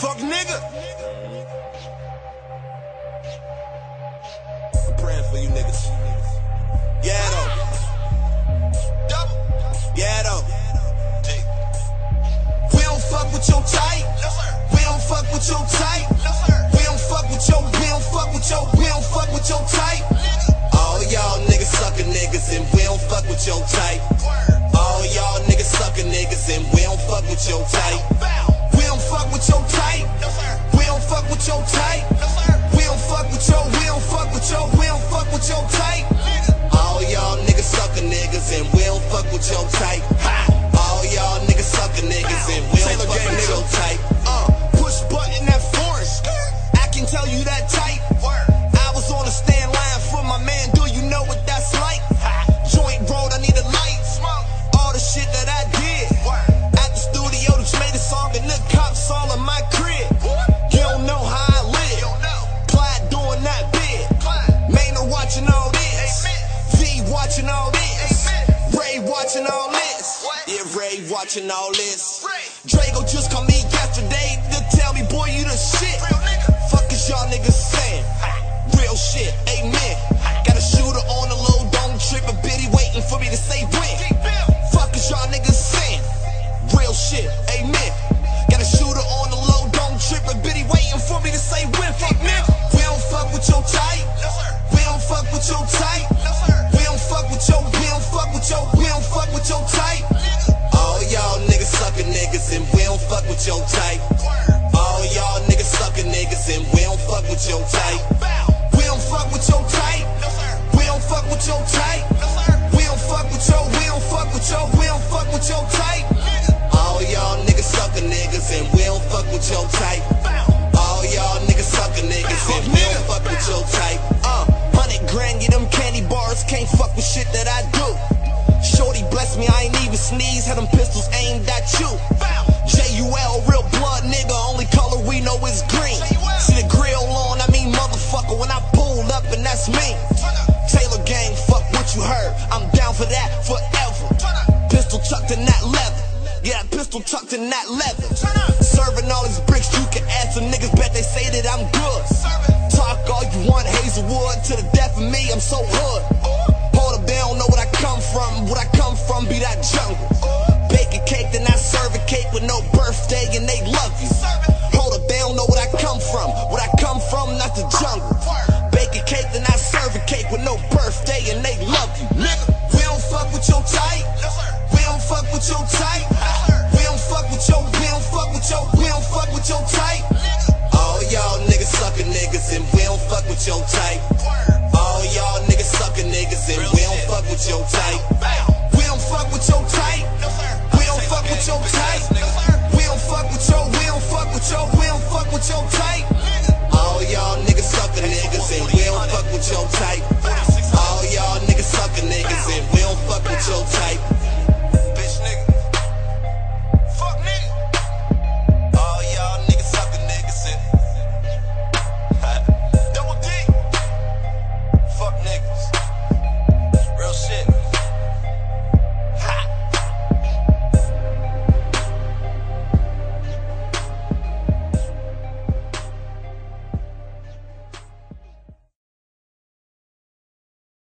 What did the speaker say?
fuck nigga. I'm praying for you niggas. Yeah, though. Yeah, though. We don't fuck with your type. We don't fuck with your type. We don't fuck with your, we don't fuck with your, we don't fuck with your type. All y'all niggas suckin' niggas and we don't fuck with your type. All y'all niggas suckin' niggas and we don't fuck with your type. We don't fuck with your type. We don't fuck with your type. We don't fuck with your, we don't fuck with your, we don't fuck with your type. All y'all niggas suckin' niggas and we don't fuck with your type. All y'all niggas suckin' niggas and we don't fuck with your type. Push button that forest. I can tell you that type. I was on a stand line for my man. Do you know what that's like? Joint road, I need a light. All the shit that I did at the studio, just made a song and the cops all in my crib. You don't know how I live. Clyde doing that bid. Maynard watching all this. V watching all this. Ray watching all this. Yeah, Ray watching all this. Drago just called me yesterday to tell me, boy, you the shit. Fuck is y'all niggas saying? Real shit, amen. Got a shooter on the low, don't trip a bitty waiting for me to say when. Fuck is y'all niggas saying? Real shit, amen. Got a shooter on the low, don't trip a bitty waiting for me to say when. Fuck nigga. We don't fuck with your type. We don't fuck with your type. We don't fuck with your, we don't fuck with your, we don't fuck with your type. All y'all niggas suckin' niggas and we don't fuck with your type. All y'all niggas suckin' niggas and we don't fuck with your type. We don't fuck with your type. We don't fuck with your type. We don't fuck with your, we don't fuck with your, we don't fuck with your type. All y'all niggas suckin' niggas and we don't fuck with your type. All y'all niggas suckin' niggas and we don't fuck with your type. 100 grand, get them candy bars, can't fuck with shit that I do. Shorty bless me, I ain't even sneeze, had them pistols aimed at you. J-U-L, real blood nigga, only color we know is green. See the grill on, I mean motherfucker, when I pulled up and that's me. Taylor gang, fuck what you heard, I'm down for that forever. Pistol tucked in that leather, yeah, that pistol tucked in that leather. Serving all these bricks, you can ask some niggas, bet they say that I'm good. Talk all you want, Hazelwood, to the death of me, I'm so hood. Hold up, they don't know what I come from. What I come from be that jungle. Bake a cake, then I serve a cake with no birthday, and they love you. Hold up, they don't know what I come from. What I come from, not the jungle. Bake a cake, then I serve a cake with no birthday, and they love you. Nigga, we don't fuck with your type. We don't fuck with your type. We don't fuck with your, we don't fuck with your, we don't fuck with your type. All y'all niggas suckin' niggas and we don't fuck with your type. All y'all niggas suckin' niggas and we don't fuck with your type. We don't fuck with